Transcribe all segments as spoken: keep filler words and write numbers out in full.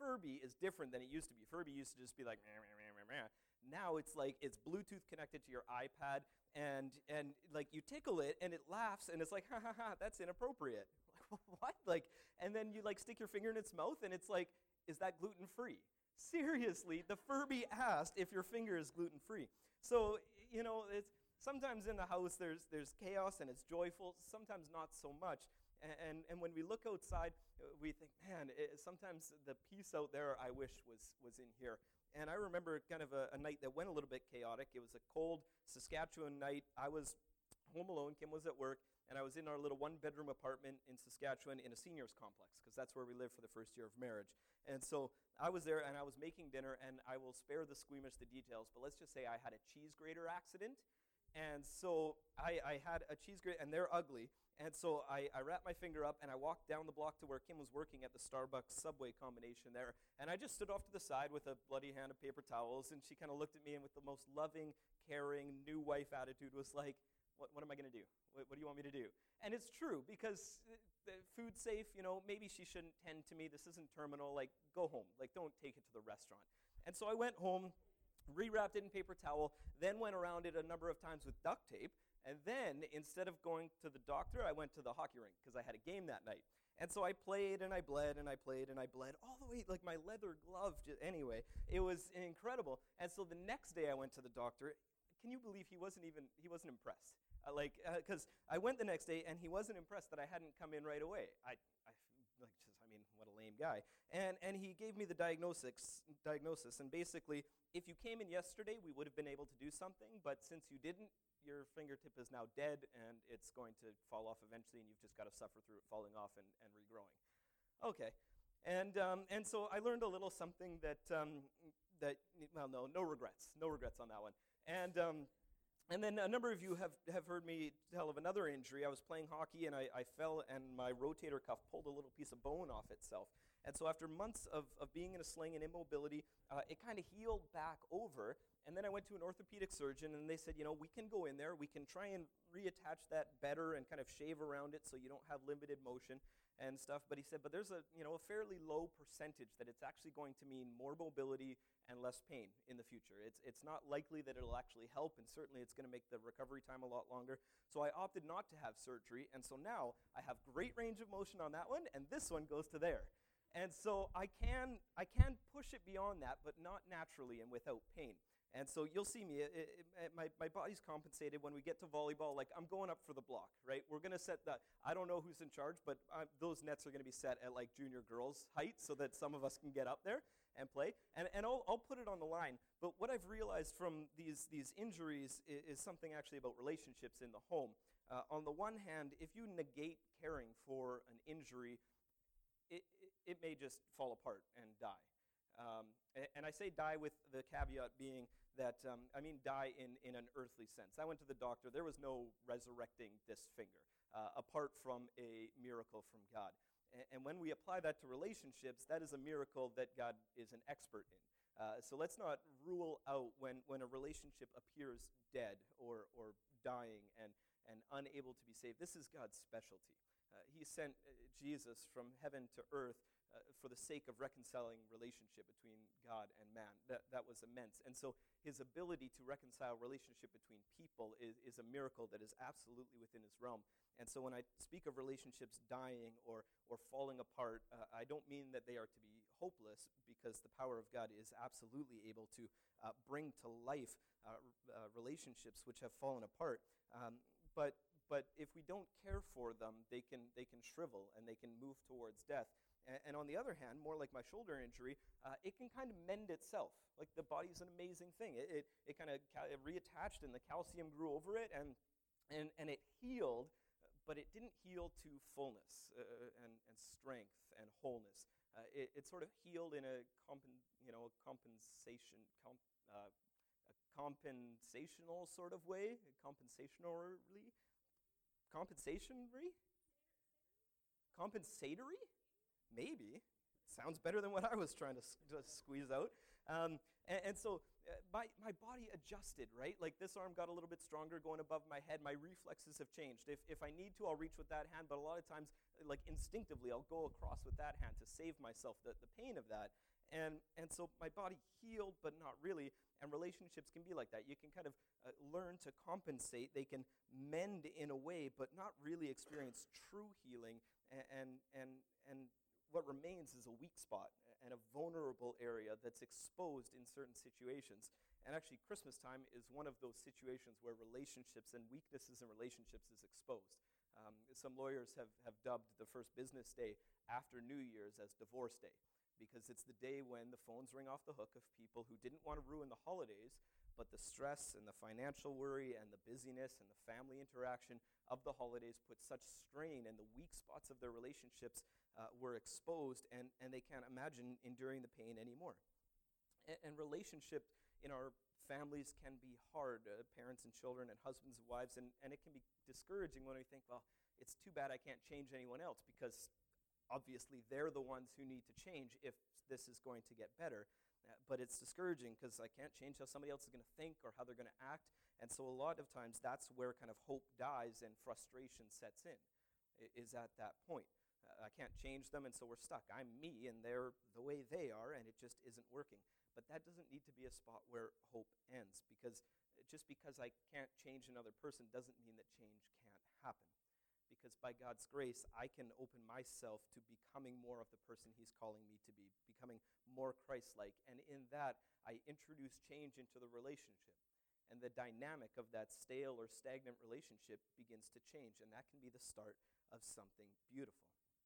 Furby is different than it used to be. Furby used to just be like, meh, meh, meh, meh, meh. Now it's like it's Bluetooth connected to your iPad, and and like you tickle it, and it laughs, and it's like, ha ha ha, that's inappropriate. Like, what? Like, and then you like stick your finger in its mouth, and it's like, is that gluten-free? Seriously, the Furby asked if your finger is gluten-free. So, you know, it's sometimes in the house there's there's chaos and it's joyful, sometimes not so much. And, and, and when we look outside, we think, man, it, sometimes the peace out there I wish was, was in here. And I remember kind of a, a night that went a little bit chaotic. It was a cold Saskatchewan night. I was home alone, Kim was at work, and I was in our little one-bedroom apartment in Saskatchewan in a seniors complex, because that's where we lived for the first year of marriage. And so I was there, and I was making dinner, and I will spare the squeamish the details, but let's just say I had a cheese grater accident. And so I, I had a cheese grater, and they're ugly. And so I, I wrapped my finger up, and I walked down the block to where Kim was working at the Starbucks Subway combination there. And I just stood off to the side with a bloody hand of paper towels, and she kind of looked at me, and with the most loving, caring, new wife attitude was like, what, what am I going to do? What, what do you want me to do? And it's true, because the food's safe, you know, maybe she shouldn't tend to me. This isn't terminal. Like, go home. Like, don't take it to the restaurant. And so I went home, rewrapped it in paper towel, then went around it a number of times with duct tape. And then, instead of going to the doctor, I went to the hockey rink because I had a game that night. And so I played and I bled and I played and I bled all the way, like my leather glove. Just, anyway, it was incredible. And so the next day I went to the doctor. Can you believe he wasn't even, he wasn't impressed? Uh, like, because uh, I went the next day and he wasn't impressed that I hadn't come in right away. I, I like, just, I mean, what a lame guy. And and he gave me the diagnosis, diagnosis. And basically, if you came in yesterday, we would have been able to do something. But since you didn't, your fingertip is now dead, and it's going to fall off eventually, and you've just got to suffer through it falling off and, and regrowing. Okay. And um, and so I learned a little something that, um, that well, no, no regrets. No regrets on that one. And um, and then a number of you have, have heard me tell of another injury. I was playing hockey, and I, I fell, and my rotator cuff pulled a little piece of bone off itself. And so after months of, of being in a sling and immobility, uh, it kind of healed back over. And then I went to an orthopedic surgeon, and they said, you know, we can go in there, we can try and reattach that better and kind of shave around it so you don't have limited motion and stuff. But he said, but there's a, you know, a fairly low percentage that it's actually going to mean more mobility and less pain in the future. It's it's not likely that it'll actually help, and certainly it's going to make the recovery time a lot longer. So I opted not to have surgery, and so now I have great range of motion on that one, and this one goes to there. And so I can I can push it beyond that, but not naturally and without pain. And so you'll see me, it, it, it, my, my body's compensated when we get to volleyball. Like, I'm going up for the block, right? We're going to set the, I don't know who's in charge, but uh, those nets are going to be set at like junior girls' height so that some of us can get up there and play. And, and I'll, I'll put it on the line. But what I've realized from these, these injuries is, is something actually about relationships in the home. Uh, on the one hand, if you negate caring for an injury, it, it, it may just fall apart and die. Um, and I say die with the caveat being that, um, I mean die in, in an earthly sense. I went to the doctor. There was no resurrecting this finger, uh, apart from a miracle from God. And, and when we apply that to relationships, that is a miracle that God is an expert in. Uh, so let's not rule out when, when a relationship appears dead or, or dying and, and unable to be saved. This is God's specialty. Uh, he sent uh, Jesus from heaven to earth uh, for the sake of reconciling relationship between God and man. That, that was immense. And so his ability to reconcile relationship between people is, is a miracle that is absolutely within his realm. And so when I speak of relationships dying or, or falling apart, uh, I don't mean that they are to be hopeless, because the power of God is absolutely able to uh, bring to life uh, uh, relationships which have fallen apart. Um, but But if we don't care for them, they can they can shrivel and they can move towards death. And, and on the other hand, more like my shoulder injury, uh, it can kind of mend itself. Like, the body's an amazing thing. It it, it kind of ca- it reattached, and the calcium grew over it, and and and it healed, but it didn't heal to fullness uh, and and strength and wholeness. Uh, it, it sort of healed in a compen, you know compensation comp, uh, a compensational sort of way, compensationally. Compensatory? Compensatory? Maybe. Sounds better than what I was trying to, s- to squeeze out. Um, and, and so uh, my, my body adjusted, right? Like, this arm got a little bit stronger going above my head. My reflexes have changed. If, if I need to, I'll reach with that hand, but a lot of times, like, instinctively, I'll go across with that hand to save myself the, the pain of that. And and so my body healed, but not really. And relationships can be like that. You can kind of uh, learn to compensate. They can mend in a way, but not really experience true healing. And and and, and what remains is a weak spot and a vulnerable area that's exposed in certain situations. And actually, Christmas time is one of those situations where relationships and weaknesses in relationships is exposed. Um, some lawyers have, have dubbed the first business day after New Year's as Divorce Day, because it's the day when the phones ring off the hook of people who didn't want to ruin the holidays, but the stress and the financial worry and the busyness and the family interaction of the holidays put such strain, and the weak spots of their relationships uh, were exposed, and, and they can't imagine enduring the pain anymore. And, and relationship in our families can be hard, uh, parents and children and husbands and wives, and, and it can be discouraging when we think, well, it's too bad I can't change anyone else, because obviously they're the ones who need to change if this is going to get better. Uh, but it's discouraging because I can't change how somebody else is going to think or how they're going to act. And so a lot of times that's where kind of hope dies and frustration sets in, i- is at that point. Uh, I can't change them, and so we're stuck. I'm me, and they're the way they are, and it just isn't working. But that doesn't need to be a spot where hope ends, because just because I can't change another person doesn't mean that change can't happen. Because by God's grace, I can open myself to becoming more of the person he's calling me to be, becoming more Christ-like. And in that, I introduce change into the relationship. And the dynamic of that stale or stagnant relationship begins to change. And that can be the start of something beautiful.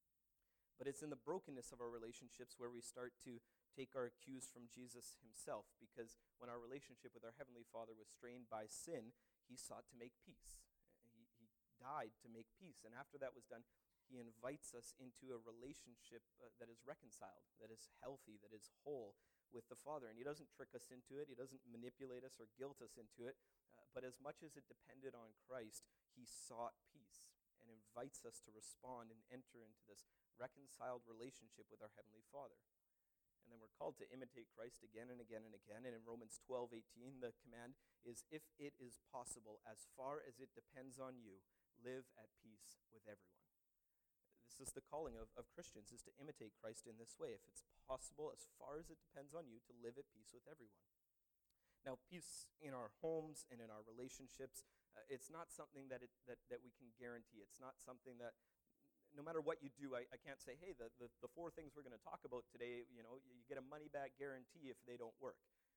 But it's in the brokenness of our relationships where we start to take our cues from Jesus himself. Because when our relationship with our Heavenly Father was strained by sin, he sought to make peace. He, he died to make peace. And after that was done, he invites us into a relationship uh, that is reconciled, that is healthy, that is whole with the Father. And he doesn't trick us into it. He doesn't manipulate us or guilt us into it. Uh, but as much as it depended on Christ, he sought peace and invites us to respond and enter into this reconciled relationship with our Heavenly Father. And then we're called to imitate Christ again and again and again. And in Romans twelve eighteen, the command is, if it is possible, as far as it depends on you, live at peace with everyone. This is the calling of, of Christians, is to imitate Christ in this way. If it's possible, as far as it depends on you, to live at peace with everyone. Now, peace in our homes and in our relationships, uh, it's not something that, it, that, that we can guarantee. It's not something that, no matter what you do, I, I can't say, hey, the, the, the four things we're going to talk about today, you know, you get a money-back guarantee if they don't work.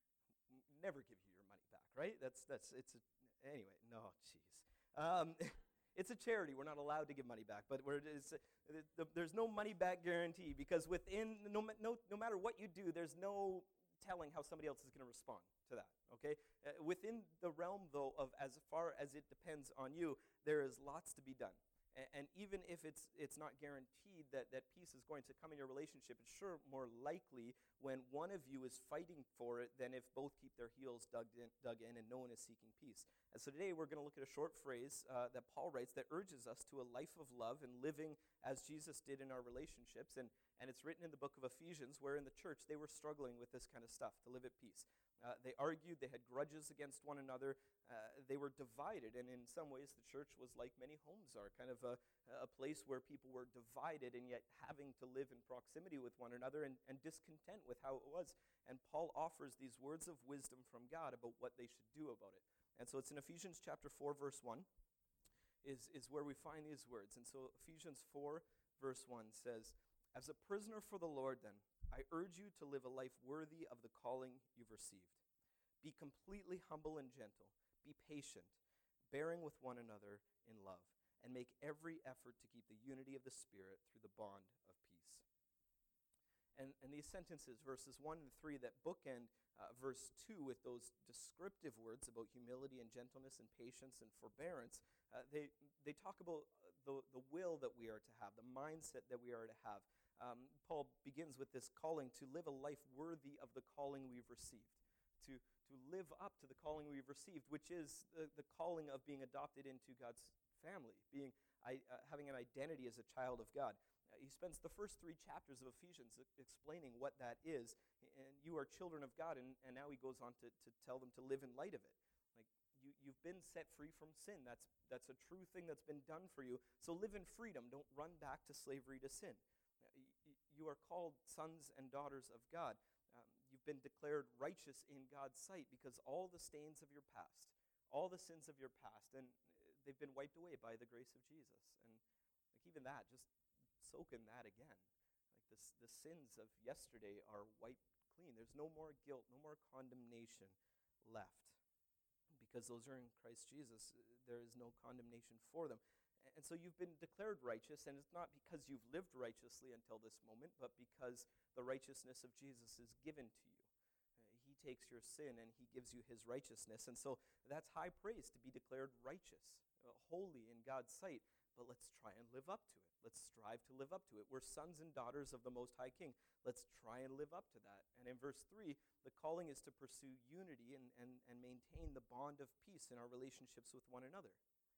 Never give you your money back, right? That's, that's, it's, a, anyway, no, jeez. Um, it's a charity. We're not allowed to give money back, but we're, it's, the, the, there's no money-back guarantee, because within, no, no, no matter what you do, there's no telling how somebody else is going to respond to that, okay? Uh, within the realm, though, of as far as it depends on you, there is lots to be done. And even if it's it's not guaranteed that, that peace is going to come in your relationship, it's sure more likely when one of you is fighting for it than if both keep their heels dug in, dug in and no one is seeking peace. And so today we're going to look at a short phrase uh, that Paul writes that urges us to a life of love and living as Jesus did in our relationships. And, and it's written in the book of Ephesians, where in the church they were struggling with this kind of stuff, to live at peace. Uh, they argued, they had grudges against one another, uh, they were divided, and in some ways the church was like many homes are, kind of a, a place where people were divided and yet having to live in proximity with one another and, and discontent with how it was. And Paul offers these words of wisdom from God about what they should do about it. And so it's in Ephesians chapter four, verse one, is, is where we find these words. And so Ephesians four, verse one says, "As a prisoner for the Lord, then, I urge you to live a life worthy of the calling you've received. Be completely humble and gentle. Be patient, bearing with one another in love, and make every effort to keep the unity of the Spirit through the bond of peace." And, and these sentences, verses one and three, that bookend uh, verse two with those descriptive words about humility and gentleness and patience and forbearance, uh, they, they talk about the, the will that we are to have, the mindset that we are to have. Um, Paul begins with this calling to live a life worthy of the calling we've received, to, to live up to the calling we've received, which is the, the calling of being adopted into God's family, being I, uh, having an identity as a child of God. Uh, he spends the first three chapters of Ephesians explaining what that is, and you are children of God, and, and now he goes on to, to tell them to live in light of it. Like, you, you've been set free from sin. That's, that's a true thing that's been done for you. So live in freedom. Don't run back to slavery to sin. You are called sons and daughters of God. Um, you've been declared righteous in God's sight because all the stains of your past, all the sins of your past, and they've been wiped away by the grace of Jesus. And like even that, just soak in that again. Like this, the sins of yesterday are wiped clean. There's no more guilt, no more condemnation left. Because those are in Christ Jesus, there is no condemnation for them. And so you've been declared righteous, and it's not because you've lived righteously until this moment, but because the righteousness of Jesus is given to you. Uh, he takes your sin and he gives you his righteousness. And so that's high praise to be declared righteous, uh, holy in God's sight. But let's try and live up to it. Let's strive to live up to it. We're sons and daughters of the Most High King. Let's try and live up to that. And in verse three, the calling is to pursue unity and, and, and maintain the bond of peace in our relationships with one another.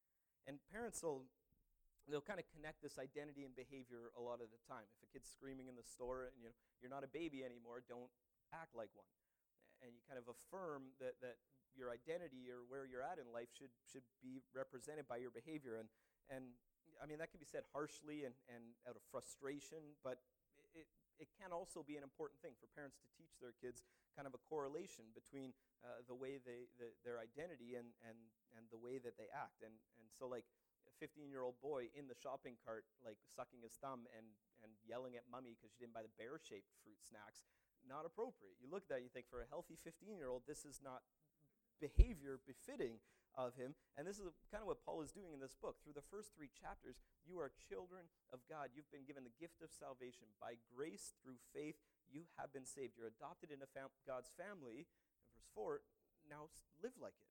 And parents will they'll kind of connect this identity and behavior a lot of the time. If a kid's screaming in the store and you know you're not a baby anymore, don't act like one. And you kind of affirm that, that your identity or where you're at in life should should be represented by your behavior. And and I mean that can be said harshly and, and out of frustration, but it it can also be an important thing for parents to teach their kids kind of a correlation between uh, the way they the, their identity and, and and the way that they act. And and so like a fifteen-year-old boy in the shopping cart, like sucking his thumb and, and yelling at mommy because she didn't buy the bear-shaped fruit snacks, not appropriate. You look at that and you think, for a healthy fifteen-year-old, this is not behavior befitting of him. And this is kind of what Paul is doing in this book. Through the first three chapters, you are children of God. You've been given the gift of salvation. By grace, through faith, you have been saved. You're adopted into fam- God's family. In verse four, now live like it.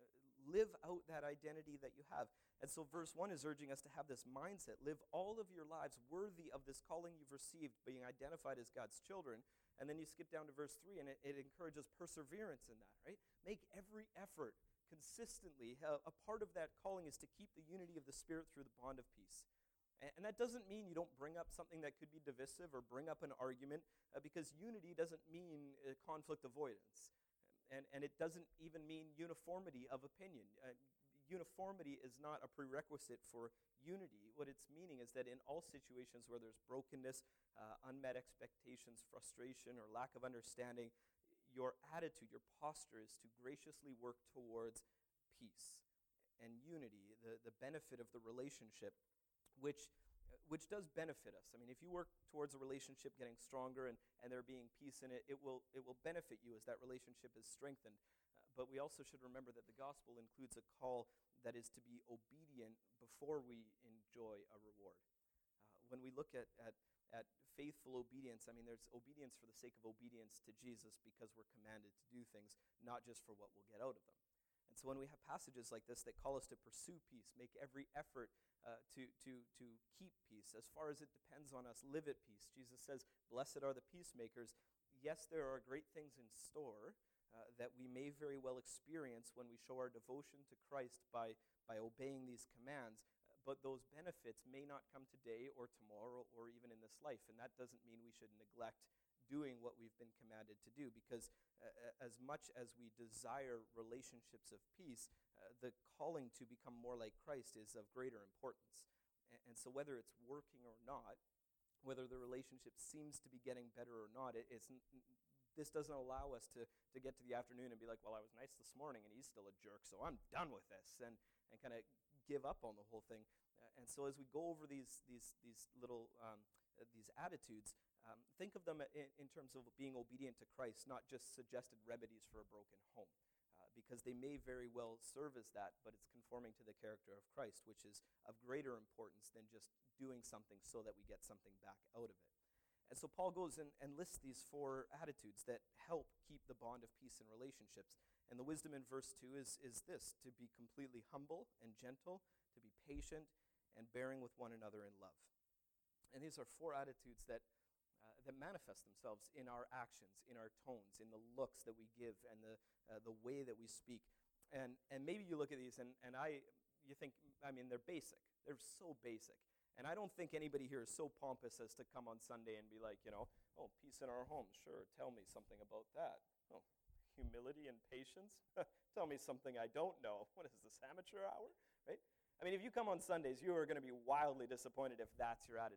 Live out that identity that you have. And so verse one is urging us to have this mindset. Live all of your lives worthy of this calling you've received, being identified as God's children. And then you skip down to verse three, and it, it encourages perseverance in that, right? Make every effort consistently. A part of that calling is to keep the unity of the Spirit through the bond of peace. And, and that doesn't mean you don't bring up something that could be divisive or bring up an argument, uh, because unity doesn't mean uh, conflict avoidance. And, and it doesn't even mean uniformity of opinion. Uh, uniformity is not a prerequisite for unity. What it's meaning is that in all situations where there's brokenness, uh, unmet expectations, frustration, or lack of understanding, your attitude, your posture is to graciously work towards peace and unity, the, the benefit of the relationship, which which does benefit us. I mean, if you work towards a relationship getting stronger and, and there being peace in it, it will it will benefit you as that relationship is strengthened. Uh, but we also should remember that the gospel includes a call that is to be obedient before we enjoy a reward. Uh, when we look at, at, at faithful obedience, I mean, there's obedience for the sake of obedience to Jesus because we're commanded to do things, not just for what we'll get out of them. And so when we have passages like this that call us to pursue peace, make every effort uh, to, to, to keep peace, as far as it depends on us, live at peace. Jesus says, blessed are the peacemakers. Yes, there are great things in store uh, that we may very well experience when we show our devotion to Christ by, by obeying these commands, but those benefits may not come today or tomorrow or even in this life, and that doesn't mean we should neglect doing what we've been commanded to do, because uh, as much as we desire relationships of peace, uh, the calling to become more like Christ is of greater importance. And, and so whether it's working or not, whether the relationship seems to be getting better or not, it, it's this doesn't allow us to, to get to the afternoon and be like, well, I was nice this morning and he's still a jerk, so I'm done with this, and, and kind of give up on the whole thing. Uh, and so as we go over these these these little um, uh, these attitudes, Um, think of them in, in terms of being obedient to Christ, not just suggested remedies for a broken home, uh, because they may very well serve as that, but it's conforming to the character of Christ, which is of greater importance than just doing something so that we get something back out of it. And so Paul goes and, and lists these four attitudes that help keep the bond of peace in relationships. And the wisdom in verse two is, is this: to be completely humble and gentle, to be patient, and bearing with one another in love. And these are four attitudes that Uh, that manifest themselves in our actions, in our tones, in the looks that we give, and the uh, the way that we speak. And and maybe you look at these and, and I you think, I mean, they're basic. They're so basic. And I don't think anybody here is so pompous as to come on Sunday and be like, you know, oh, peace in our homes. Sure, tell me something about that. Oh, humility and patience? Tell me something I don't know. What is this, amateur hour? Right? I mean, if you come on Sundays, you are going to be wildly disappointed if that's your attitude.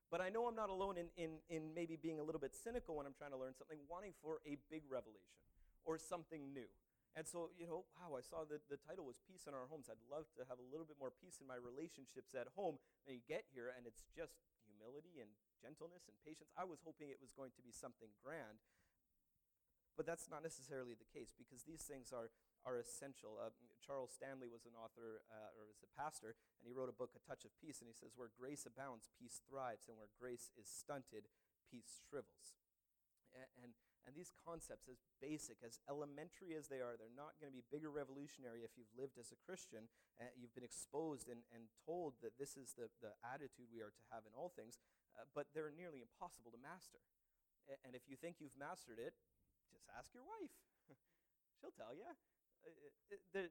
But I know I'm not alone in, in, in maybe being a little bit cynical when I'm trying to learn something, wanting for a big revelation or something new. And so, you know, wow, I saw that the title was Peace in Our Homes. I'd love to have a little bit more peace in my relationships at home. And you get here, and it's just humility and gentleness and patience. I was hoping it was going to be something grand. But that's not necessarily the case, because these things are, are essential. Uh, Charles Stanley was an author, uh, or was a pastor, and he wrote a book, A Touch of Peace, and he says, where grace abounds, peace thrives, and where grace is stunted, peace shrivels. And, and, and these concepts, as basic, as elementary as they are, they're not going to be big or revolutionary if you've lived as a Christian, uh, you've been exposed and, and told that this is the, the attitude we are to have in all things, uh, but they're nearly impossible to master. A- and if you think you've mastered it, just ask your wife. She'll tell you. Uh, it, there,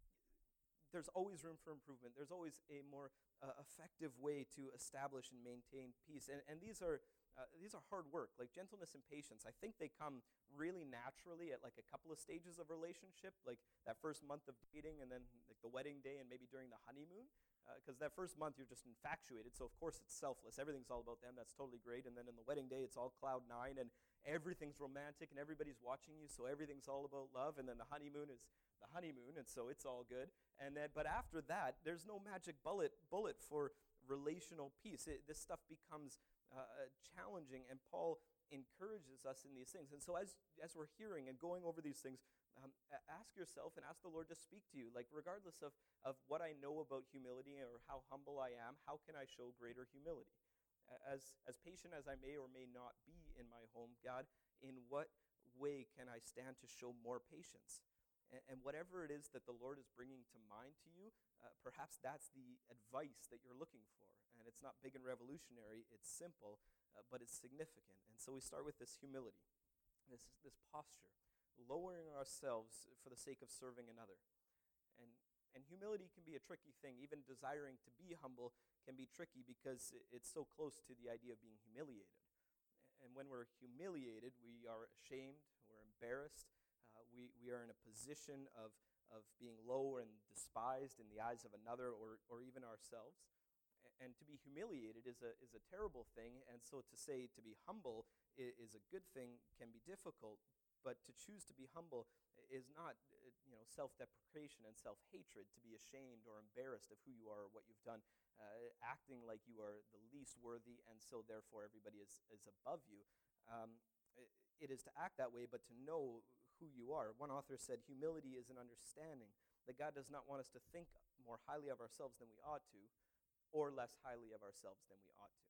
there's always room for improvement. There's always a more uh, effective way to establish and maintain peace. And, and these are uh, these are hard work. Like gentleness and patience, I think they come really naturally at like a couple of stages of relationship, like that first month of dating and then like the wedding day and maybe during the honeymoon. Because uh, that first month you're just infatuated, so of course it's selfless. Everything's all about them. That's totally great. And then in the wedding day, it's all cloud nine, and everything's romantic, and everybody's watching you, so everything's all about love. And then the honeymoon is the honeymoon, and so it's all good. And then, but after that, there's no magic bullet bullet for relational peace. It, this stuff becomes uh, challenging, and Paul encourages us in these things. And so as as we're hearing and going over these things, um, ask yourself and ask the Lord to speak to you. Like regardless of, of what I know about humility or how humble I am, how can I show greater humility? As, as patient as I may or may not be in my home, God, in what way can I stand to show more patience? And, and whatever it is that the Lord is bringing to mind to you, uh, perhaps that's the advice that you're looking for. And it's not big and revolutionary, it's simple, uh, but it's significant. And so we start with this humility, this, this posture, lowering ourselves for the sake of serving another. And, and humility can be a tricky thing. Even desiring to be humble can be tricky because it's so close to the idea of being humiliated. And when we're humiliated, we are ashamed, we're embarrassed, uh, we, we are in a position of, of being low and despised in the eyes of another or, or even ourselves. And to be humiliated is a, is a terrible thing, and so to say to be humble is, is a good thing can be difficult, but to choose to be humble is not you know, self-deprecation and self-hatred, to be ashamed or embarrassed of who you are or what you've done, uh, acting like you are the least worthy and so therefore everybody is, is above you. Um, it, it is to act that way, but to know who you are. One author said, humility is an understanding that God does not want us to think more highly of ourselves than we ought to, or less highly of ourselves than we ought to.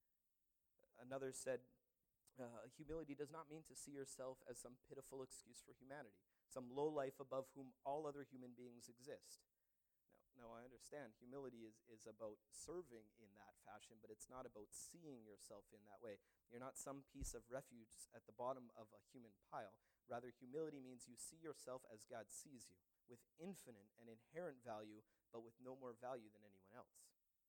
Another said, uh, humility does not mean to see yourself as some pitiful excuse for humanity, some low life above whom all other human beings exist. Now, now I understand humility is, is about serving in that fashion, but it's not about seeing yourself in that way. You're not some piece of refuge at the bottom of a human pile. Rather, humility means you see yourself as God sees you, with infinite and inherent value, but with no more value than anyone else.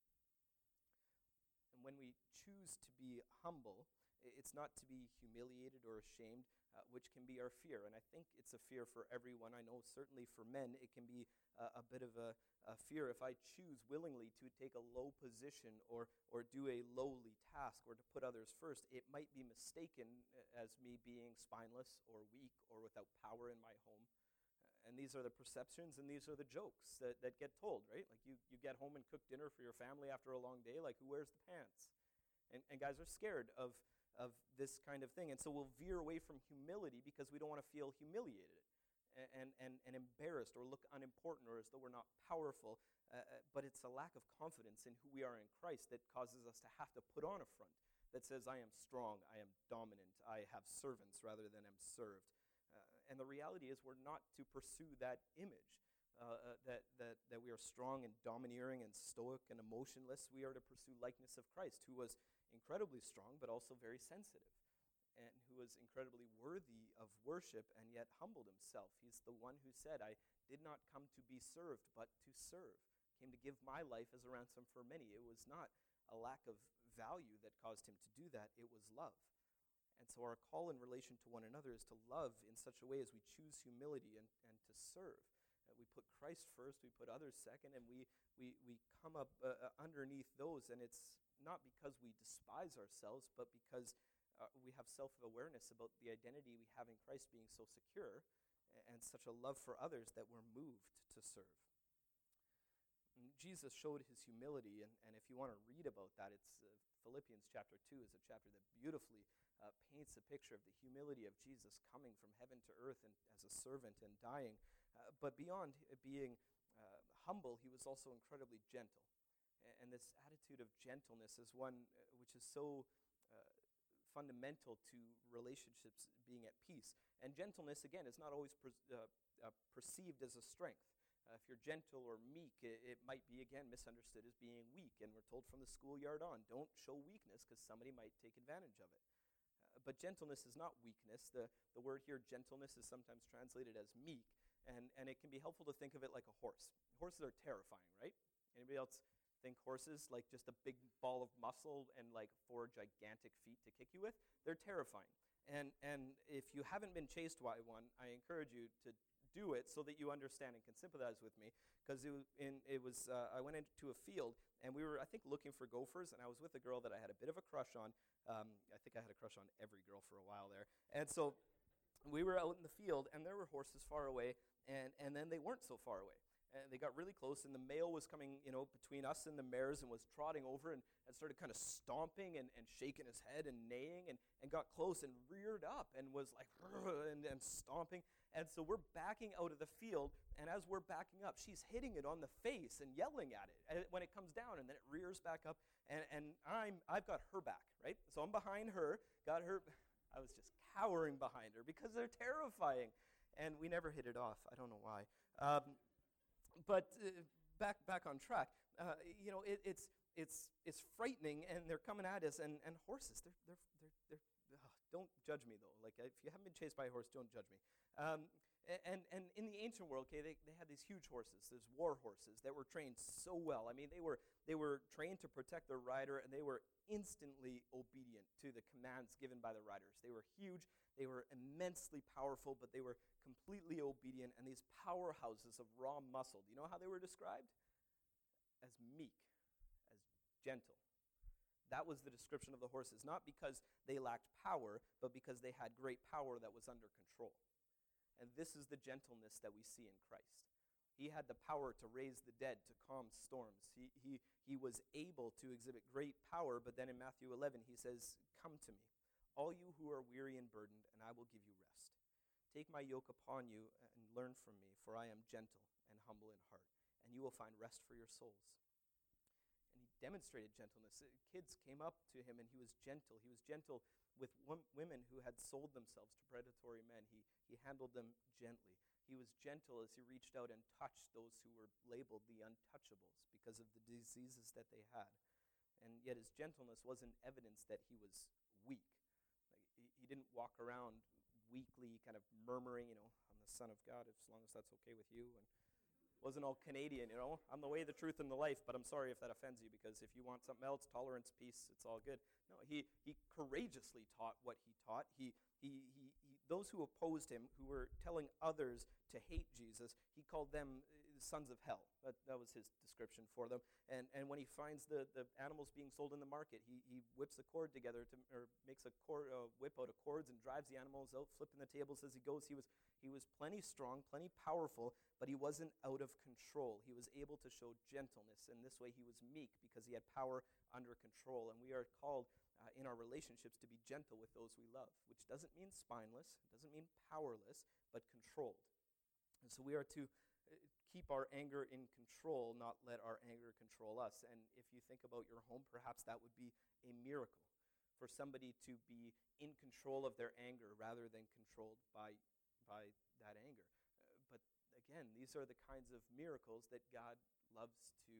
And when we choose to be humble, it's not to be humiliated or ashamed, uh, which can be our fear. And I think it's a fear for everyone. I know certainly for men it can be uh, a bit of a, a fear if I choose willingly to take a low position or, or do a lowly task or to put others first. It might be mistaken as me being spineless or weak or without power in my home. And these are the perceptions and these are the jokes that, that get told, right? Like you, you get home and cook dinner for your family after a long day, like who wears the pants? And, and guys are scared of of this kind of thing. And so we'll veer away from humility because we don't want to feel humiliated and, and, and embarrassed or look unimportant or as though we're not powerful. Uh, but it's a lack of confidence in who we are in Christ that causes us to have to put on a front that says, I am strong, I am dominant, I have servants rather than am served. Uh, and the reality is we're not to pursue that image, uh, uh, that, that, that we are strong and domineering and stoic and emotionless. We are to pursue likeness of Christ, who was incredibly strong, but also very sensitive, and who was incredibly worthy of worship and yet humbled himself. He's the one who said, I did not come to be served, but to serve. Came to give my life as a ransom for many. It was not a lack of value that caused him to do that. It was love. And so our call in relation to one another is to love in such a way as we choose humility and, and to serve. Uh, we put Christ first, we put others second, and we, we, we come up uh, underneath those, and it's not because we despise ourselves, but because uh, we have self-awareness about the identity we have in Christ being so secure and such a love for others that we're moved to serve. And Jesus showed his humility, and, and if you want to read about that, it's uh, Philippians chapter two is a chapter that beautifully uh, paints a picture of the humility of Jesus coming from heaven to earth and as a servant and dying. Uh, but beyond being uh, humble, he was also incredibly gentle. And, and this attitude of gentleness is one uh, which is so uh, fundamental to relationships being at peace. And gentleness, again, is not always per, uh, uh, perceived as a strength. Uh, if you're gentle or meek, it, it might be, again, misunderstood as being weak. And we're told from the schoolyard on, don't show weakness because somebody might take advantage of it. Uh, but gentleness is not weakness. The, the word here, gentleness, is sometimes translated as meek. And, and it can be helpful to think of it like a horse. Horses are terrifying, right? Anybody else think horses like just a big ball of muscle and like four gigantic feet to kick you with? They're terrifying. And and if you haven't been chased by one, I encourage you to do it so that you understand and can sympathize with me. Because it, in, it was, uh, I went into a field and we were, I think, looking for gophers, and I was with a girl that I had a bit of a crush on. Um, I think I had a crush on every girl for a while there. And so we were out in the field, and there were horses far away, and, and then they weren't so far away. And they got really close, and the male was coming, you know, between us and the mares and was trotting over and, and started kind of stomping and, and shaking his head and neighing and, and got close and reared up and was like, and, and stomping. And so we're backing out of the field, and as we're backing up, she's hitting it on the face and yelling at it when it comes down, and then it rears back up, and, and I'm, I've got her back, right? So I'm behind her, got her, I was just cowering behind her because they're terrifying. And we never hit it off. I don't know why. Um, But uh, back back on track, uh, you know, it, it's it's it's frightening, and they're coming at us. And, and horses, they're they're they're, they're uh, don't judge me though. Like if you haven't been chased by a horse, don't judge me. Um, and and in the ancient world, okay, they, they had these huge horses, these war horses that were trained so well. I mean, they were they were trained to protect their rider, and they were instantly obedient to the commands given by the riders. They were huge, they were immensely powerful, but they were completely obedient, and these powerhouses of raw muscle. Do you know how they were described? As meek, as gentle. That was the description of the horses, not because they lacked power, but because they had great power that was under control. And this is the gentleness that we see in Christ. He had the power to raise the dead, to calm storms. He, he, he was able to exhibit great power, but then in Matthew eleven, he says, "Come to me, all you who are weary and burdened, and I will give you rest. Take my yoke upon you and learn from me, for I am gentle and humble in heart, and you will find rest for your souls." And he demonstrated gentleness. Kids came up to him, and he was gentle. He was gentle with wom- women who had sold themselves to predatory men. He, he handled them gently. He was gentle as he reached out and touched those who were labeled the untouchables because of the diseases that they had. And yet his gentleness wasn't evidence that he was weak. Like, he, he didn't walk around weakly kind of murmuring, you know, "I'm the Son of God, as long as that's okay with you," and wasn't all Canadian, you know, "I'm the way, the truth, and the life, but I'm sorry if that offends you, because if you want something else, tolerance, peace, it's all good." No, he he courageously taught what he taught. He he he, he those who opposed him, who were telling others to hate Jesus, he called them uh, sons of hell. That that was his description for them. And and when he finds the, the animals being sold in the market, he he whips a cord together to or makes a cord uh, whip out of cords and drives the animals out, flipping the tables as he goes. He was he was plenty strong, plenty powerful, but he wasn't out of control. He was able to show gentleness. In this way, he was meek because he had power under control. And we are called uh, in our relationships to be gentle with those we love, which doesn't mean spineless, doesn't mean powerless, but controlled. And so we are to uh, keep our anger in control, not let our anger control us. And if you think about your home, perhaps that would be a miracle for somebody to be in control of their anger rather than controlled by by that anger. Uh, but again, these are the kinds of miracles that God loves to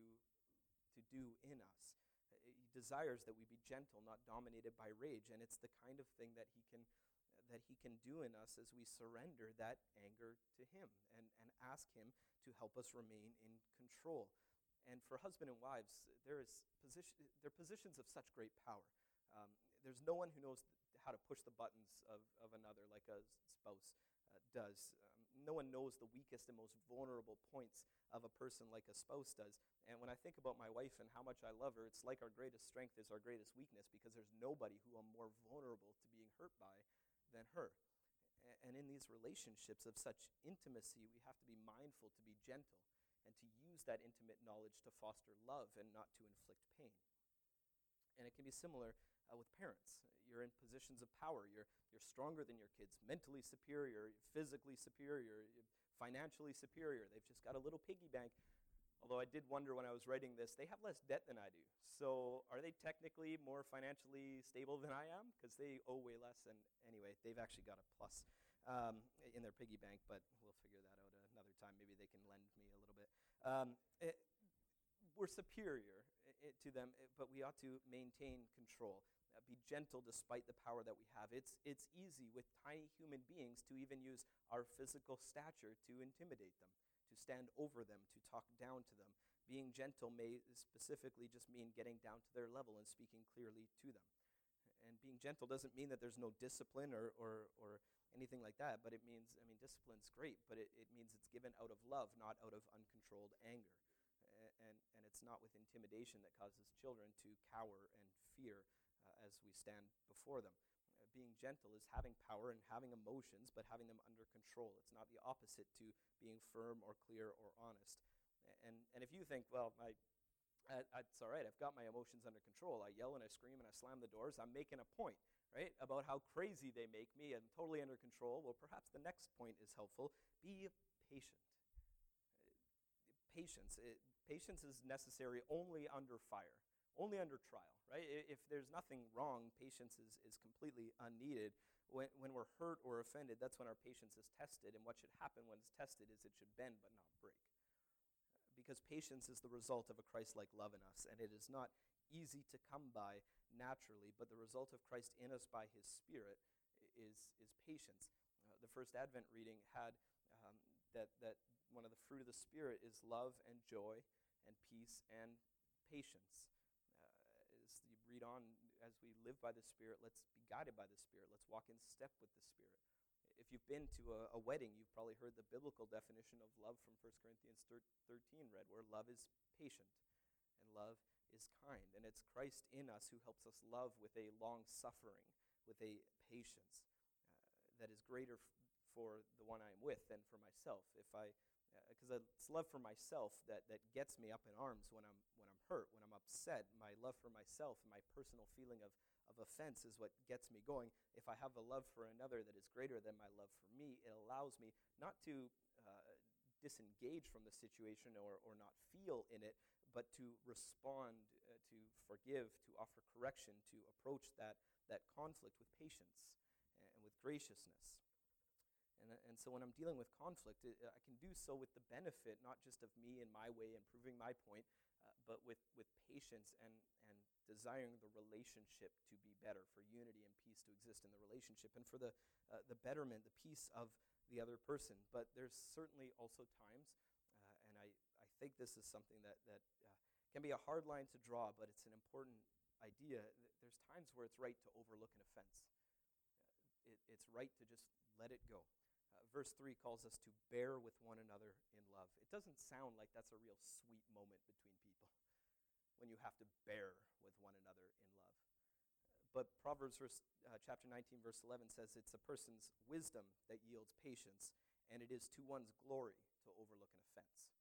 to do in us. Uh, He desires that we be gentle, not dominated by rage, and it's the kind of thing that he can that he can do in us as we surrender that anger to him and, and ask him to help us remain in control. And for husband and wives, there is position they're positions of such great power. Um, there's no one who knows how to push the buttons of, of another like a spouse uh, does. Um, no one knows the weakest and most vulnerable points of a person like a spouse does. And when I think about my wife and how much I love her, it's like our greatest strength is our greatest weakness, because there's nobody who I'm more vulnerable to being hurt by than her. A- And in these relationships of such intimacy, we have to be mindful to be gentle and to use that intimate knowledge to foster love and not to inflict pain. And it can be similar uh, with parents. You're in positions of power. You're, you're stronger than your kids, mentally superior, physically superior, financially superior. They've just got a little piggy bank. Although I did wonder when I was writing this, they have less debt than I do. So are they technically more financially stable than I am? Because they owe way less. And anyway, they've actually got a plus um, in their piggy bank, but we'll figure that out another time. Maybe they can lend me a little bit. Um, it, we're superior i- to them, i- but we ought to maintain control. Uh, be gentle despite the power that we have. It's, it's easy with tiny human beings to even use our physical stature to intimidate them, to stand over them, to talk down to them. Being gentle may specifically just mean getting down to their level and speaking clearly to them. And being gentle doesn't mean that there's no discipline or, or, or anything like that, but it means, I mean, discipline's great, but it, it means it's given out of love, not out of uncontrolled anger. A- And, and it's not with intimidation that causes children to cower and fear uh, as we stand before them. Uh, being gentle is having power and having emotions, but having them under control. It's not the opposite to being firm or clear or honest. A- And, and if you think, well, I, I, it's all right, I've got my emotions under control. I yell and I scream and I slam the doors. I'm making a point, right, about how crazy they make me and totally under control. Well, perhaps the next point is helpful. Be patient. Uh, Patience. It, patience is necessary only under fire, only under trial, right? I- If there's nothing wrong, patience is, is completely unneeded. When, when we're hurt or offended, that's when our patience is tested. And what should happen when it's tested is it should bend but not break. Because patience is the result of a Christ-like love in us, and it is not easy to come by naturally, but the result of Christ in us by his Spirit is, is patience. Uh, the first Advent reading had um, that, that one of the fruit of the Spirit is love and joy and peace and patience. Uh, as you read on, as we live by the Spirit, let's be guided by the Spirit. Let's walk in step with the Spirit. If you've been to a, a wedding, you've probably heard the biblical definition of love from First Corinthians thirteen read, where love is patient and love is kind. And it's Christ in us who helps us love with a long suffering, with a patience uh, that is greater f- for the one I am with than for myself. If I, because uh, it's love for myself that, that gets me up in arms when I'm when I'm hurt, when I'm upset. My love for myself and my personal feeling of of offense is what gets me going. If I have a love for another that is greater than my love for me, it allows me not to uh, disengage from the situation or, or not feel in it, but to respond, uh, to forgive, to offer correction, to approach that, that conflict with patience and with graciousness. And, and so when I'm dealing with conflict, it, I can do so with the benefit not just of me and my way and proving my point, uh, but with, with patience and, and desiring the relationship to be better, for unity and peace to exist in the relationship, and for the, uh, the betterment, the peace of the other person. But there's certainly also times, uh, and I, I think this is something that, that uh, can be a hard line to draw, but it's an important idea. There's times where it's right to overlook an offense. Uh, it, it's right to just let it go. Uh, verse three calls us to bear with one another in love. It doesn't sound like that's a real sweet moment between people when you have to bear with one another in love. But Proverbs verse, uh, chapter nineteen, verse eleven says it's a person's wisdom that yields patience, and it is to one's glory to overlook an offense.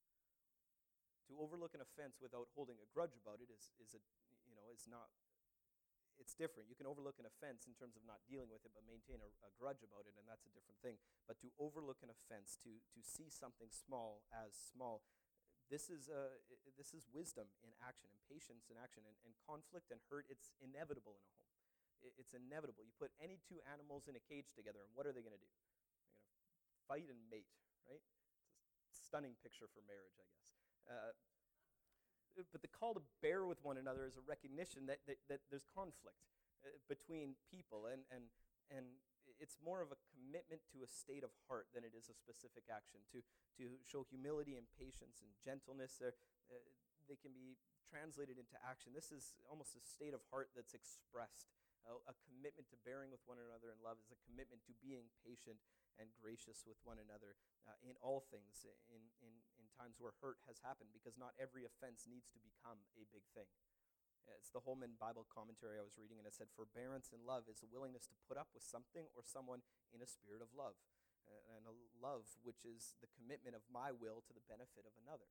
To overlook an offense without holding a grudge about it is, is a, you know, is not, it's different. You can overlook an offense in terms of not dealing with it, but maintain a, a grudge about it, and that's a different thing. But to overlook an offense, to to see something small as small, this is uh, this is wisdom in action, and patience in action, and, and conflict and hurt. It's inevitable in a home. It, it's inevitable. You put any two animals in a cage together, and what are they going to do? They're going to fight and mate, right? It's a stunning picture for marriage, I guess. Uh, But the call to bear with one another is a recognition that, that, that there's conflict uh, between people, and, and, and it's more of a commitment to a state of heart than it is a specific action. To, to show humility and patience and gentleness, uh, they can be translated into action. This is almost a state of heart that's expressed A, a commitment to bearing with one another in love is a commitment to being patient and gracious with one another uh, in all things, in, in, in times where hurt has happened, because not every offense needs to become a big thing. It's the Holman Bible commentary I was reading, and it said, "Forbearance in love is a willingness to put up with something or someone in a spirit of love, uh, and a love which is the commitment of my will to the benefit of another."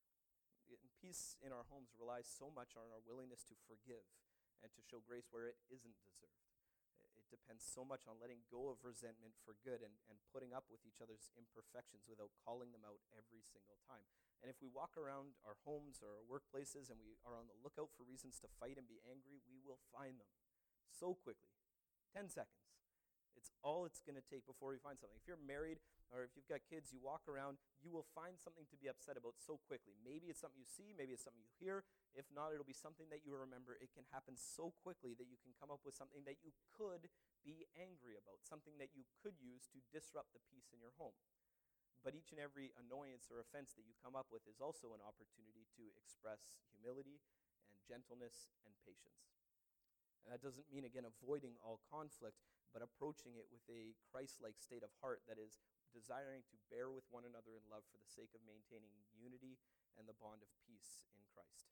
And peace in our homes relies so much on our willingness to forgive and to show grace where it isn't deserved. It depends so much on letting go of resentment for good and, and putting up with each other's imperfections without calling them out every single time. And if we walk around our homes or our workplaces and we are on the lookout for reasons to fight and be angry, we will find them so quickly. Ten seconds. It's all it's going to take before we find something. If you're married or if you've got kids, you walk around, you will find something to be upset about so quickly. Maybe it's something you see, maybe it's something you hear. If not, it'll be something that you remember. It can happen so quickly that you can come up with something that you could be angry about, something that you could use to disrupt the peace in your home. But each and every annoyance or offense that you come up with is also an opportunity to express humility and gentleness and patience. And that doesn't mean, again, avoiding all conflict, but approaching it with a Christ-like state of heart that is desiring to bear with one another in love for the sake of maintaining unity and the bond of peace in Christ.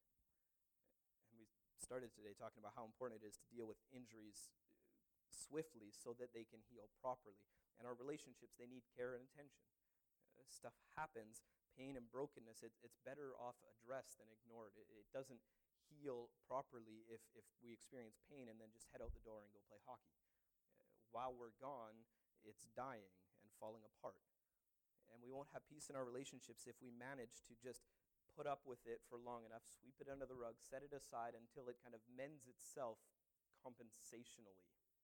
And we started today talking about how important it is to deal with injuries swiftly so that they can heal properly. And our relationships, they need care and attention. Uh, stuff happens, pain and brokenness, it, it's better off addressed than ignored. It, it doesn't heal properly if, if we experience pain and then just head out the door and go play hockey. Uh, while we're gone, it's dying and falling apart. And we won't have peace in our relationships if we manage to just put up with it for long enough, sweep it under the rug, set it aside until it kind of mends itself compensationally.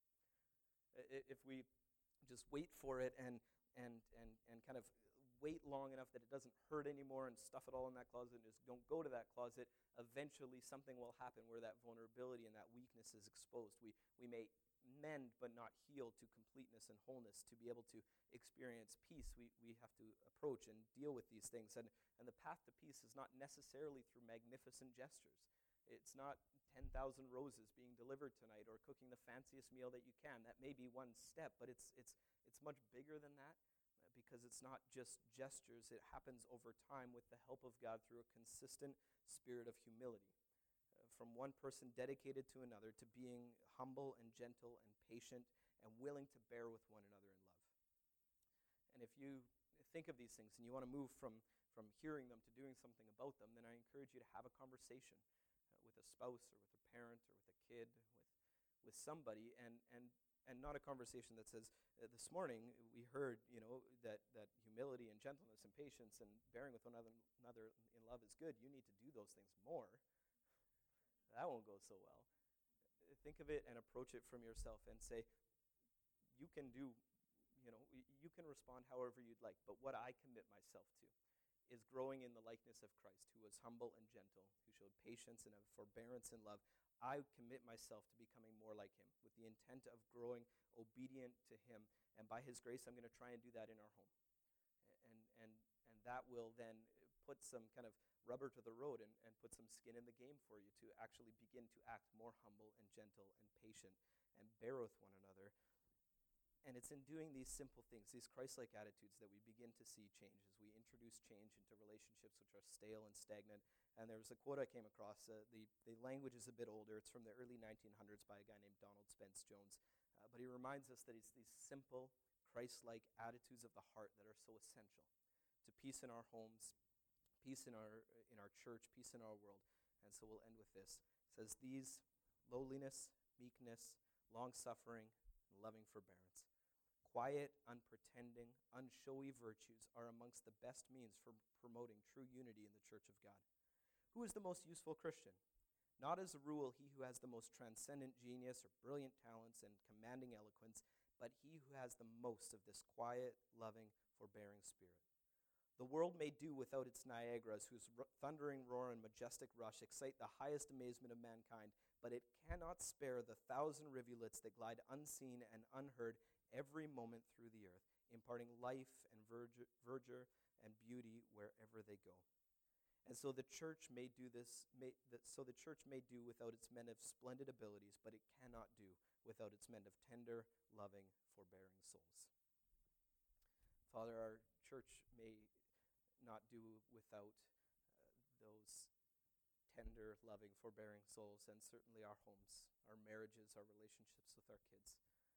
If we just wait for it and and and and kind of wait long enough that it doesn't hurt anymore and stuff it all in that closet and just don't go to that closet, eventually something will happen where that vulnerability and that weakness is exposed. We we may mend but not heal to completeness and wholeness. To be able to experience peace, we, we have to approach and deal with these things. And, and the path to peace is not necessarily through magnificent gestures. It's not ten thousand roses being delivered tonight or cooking the fanciest meal that you can. That may be one step, but it's it's it's much bigger than that uh, because it's not just gestures. It happens over time with the help of God through a consistent spirit of humility. Uh, from one person dedicated to another to being humble and gentle and patient and willing to bear with one another in love. And if you think of these things and you want to move from, from hearing them to doing something about them, then I encourage you to have a conversation with a spouse or with a parent or with a kid, with with somebody, and and and not a conversation that says, uh, this morning we heard, you know, that that humility and gentleness and patience and bearing with one another, another in love is good. You need to do those things more. That won't go so well. Think of it and approach it from yourself and say, you can do, you know, you can respond however you'd like, but what I commit myself to is growing in the likeness of Christ, who was humble and gentle, who showed patience and forbearance and love. I commit myself to becoming more like him with the intent of growing obedient to him. And by his grace, I'm going to try and do that in our home. And and and that will then put some kind of rubber to the road and, and put some skin in the game for you to actually begin to act more humble and gentle and patient and bear with one another. And it's in doing these simple things, these Christ-like attitudes, that we begin to see change as we introduce change into relationships which are stale and stagnant. And there was a quote I came across. Uh, the, the language is a bit older. It's from the early nineteen hundreds by a guy named Donald Spence Jones. Uh, but he reminds us that it's these simple, Christ-like attitudes of the heart that are so essential to peace in our homes, peace in our, in our church, peace in our world. And so we'll end with this. It says, these lowliness, meekness, long-suffering, and loving forbearance. Quiet, unpretending, unshowy virtues are amongst the best means for promoting true unity in the church of God. Who is the most useful Christian? Not as a rule he who has the most transcendent genius or brilliant talents and commanding eloquence, but he who has the most of this quiet, loving, forbearing spirit. The world may do without its Niagaras, whose r- thundering roar and majestic rush excite the highest amazement of mankind, but it cannot spare the thousand rivulets that glide unseen and unheard every moment through the earth, imparting life and verdure, verdure and beauty wherever they go. And so the church may do this, may, that, so the church may do without its men of splendid abilities, but it cannot do without its men of tender, loving, forbearing souls. Father, our church may not do without uh, those tender, loving, forbearing souls, and certainly our homes, our marriages, our relationships with our kids.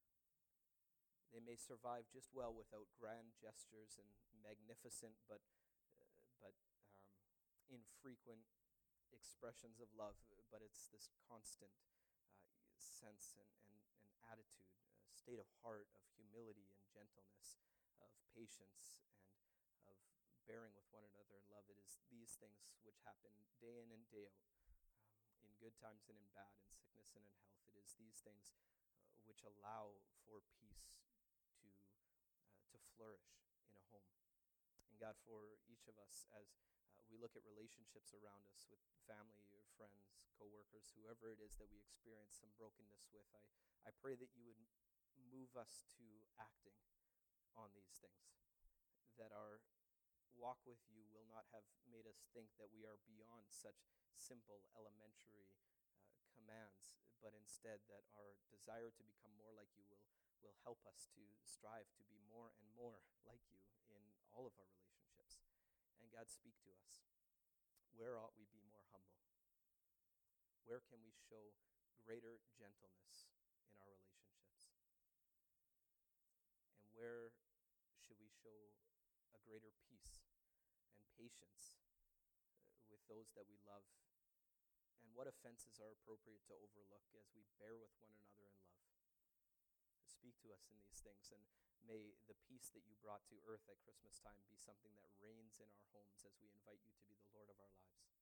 They may survive just well without grand gestures and magnificent but uh, but um, infrequent expressions of love, but it's this constant uh, sense and, and, and attitude, a state of heart of humility and gentleness, of patience and of bearing with one another in love. It is these things which happen day in and day out, um, in good times and in bad, in sickness and in health. It is these things uh, which allow for peace to uh, to flourish in a home. And God, for each of us, as uh, we look at relationships around us with family or friends, co-workers, whoever it is that we experience some brokenness with, I, I pray that you would move us to acting on these things, that our walk with you will not have made us think that we are beyond such simple, elementary uh, commands, but instead that our desire to become more like you will will help us to strive to be more and more like you in all of our relationships. And God, speak to us. Where ought we be more humble? Where can we show greater gentleness in our relationships? And where should we show a greater peace and patience uh, with those that we love? And what offenses are appropriate to overlook as we bear with one another in love? Speak to us in these things, and may the peace that you brought to earth at Christmas time be something that reigns in our homes as we invite you to be the Lord of our lives.